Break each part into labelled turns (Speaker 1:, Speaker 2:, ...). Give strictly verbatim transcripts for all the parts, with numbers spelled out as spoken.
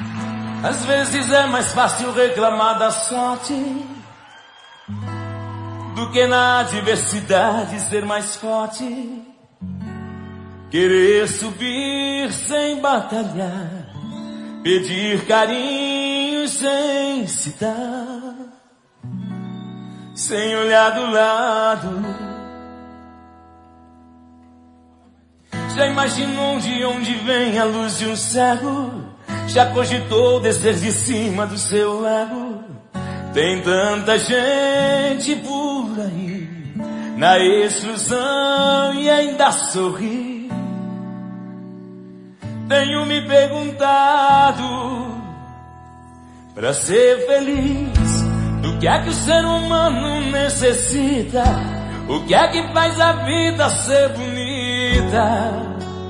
Speaker 1: Às vezes é mais fácil reclamar da sorte do que na adversidade ser mais forte. Querer subir sem batalhar, pedir carinho sem citar, sem olhar do lado. Já imaginou de onde vem a luz de um cego? Já cogitou descer de cima do seu ego? Tem tanta gente por aí na exclusão e ainda sorri. Tenho me perguntado, pra ser feliz, do que é que o ser humano necessita? O que é que faz a vida ser bonita?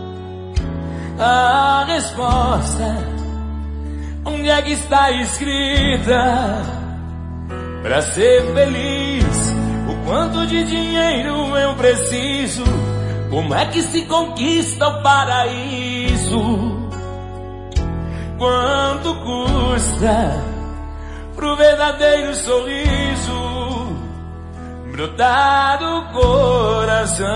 Speaker 1: A resposta, onde é que está escrita? Pra ser feliz, o quanto de dinheiro eu preciso? Como é que se conquista o paraíso? Quanto custa pro verdadeiro sorriso brotar do coração?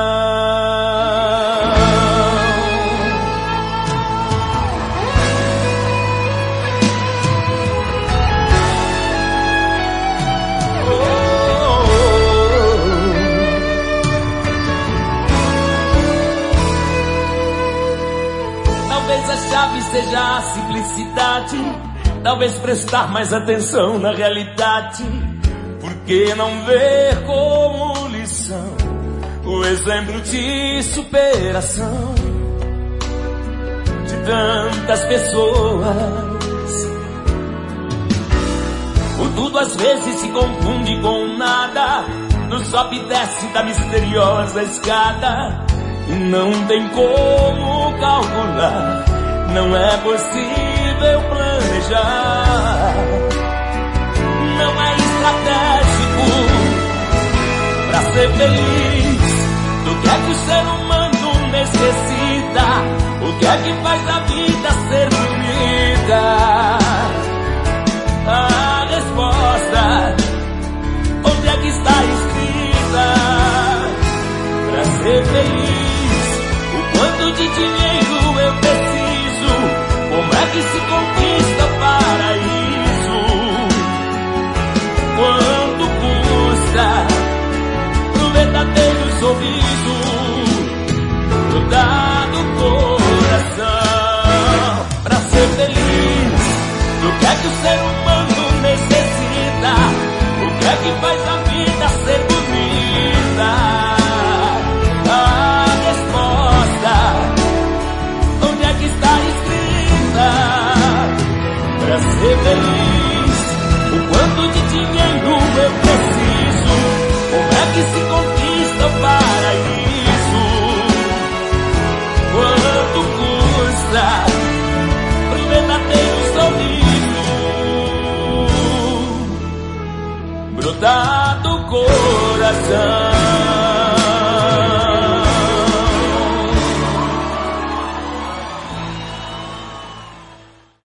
Speaker 1: Talvez a chave seja a simplicidade, talvez prestar mais atenção na realidade. Por que não ver como lição o exemplo de superação de tantas pessoas? O tudo às vezes se confunde com nada, no sobe e desce da misteriosa escada. E não tem como calcular, não é possível planejar. Não é estratégico pra ser feliz. Do que é que o ser humano necessita? O que é que faz a vida ser bonita? A resposta, onde é que está escrita? Pra ser feliz, quanto de dinheiro eu preciso? Como é que se conquista o paraíso? Quanto custa pro verdadeiro sorriso brotar do coração? Pra ser feliz, do que é que o ser humano necessita? O que é que faz a vida ser bonita? Pra ser feliz, o quanto de dinheiro eu preciso? Como é que se conquista o paraíso? Quanto custa pro verdadeiro sorriso brotar do coração?